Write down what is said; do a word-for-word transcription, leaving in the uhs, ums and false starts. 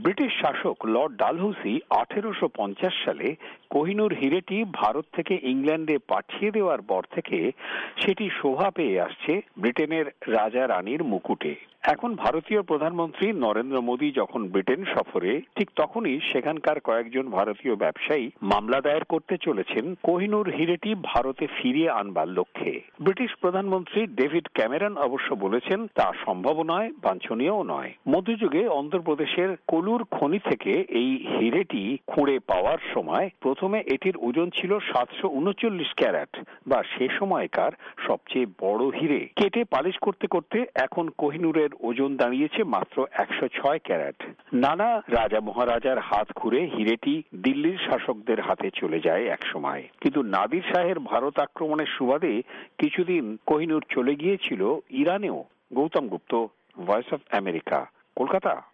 British শাসক Lord Dalhousie আঠেরোশো পঞ্চাশ সালে কোহিনূর হীরেটি ভারত থেকে ইংল্যান্ডে পাঠিয়ে দেওয়ার পর থেকে সেটি শোভা পেয়ে আসছে ব্রিটেনের রাজা রানীর মুকুটে। এখন ভারতীয় প্রধানমন্ত্রী নরেন্দ্র মোদী যখন ব্রিটেন সফরে, ঠিক তখনই সেখানকার কয়েকজন ভারতীয় ব্যবসায়ী মামলা দায়ের করতে চলেছেন কোহিনূর হীরেটি ভারতে ফিরিয়ে আনবার লক্ষ্যে। ব্রিটিশ প্রধানমন্ত্রী ডেভিড ক্যামেরন অবশ্য বলেছেন তা সম্ভব নয়, বাঞ্ছনীয়ও নয়। মধ্যযুগে অন্ধ্রপ্রদেশের কোলুর খনি থেকে এই হীরেটি খুঁড়ে পাওয়ার সময় প্রথমে এটির ওজন ছিল সাতশো উনচল্লিশ ক্যারেট বা সে সময়কার সবচেয়ে বড় হীরে। কেটে পালিশ করতে করতে এখন কোহিনূরের ওজন দাঁড়িয়েছে মাত্র একশো ছয় ক্যারেট। নানা রাজা মহারাজার হাত ঘুরে হীরেটি দিল্লির শাসকদের হাতে চলে যায় একসময়, কিন্তু নাদির শাহের ভারত আক্রমণের সুবাদে কিছুদিন কোহিনূর চলে গিয়েছিল ইরানেও। Gautam Gupta, voice of America, Kolkata.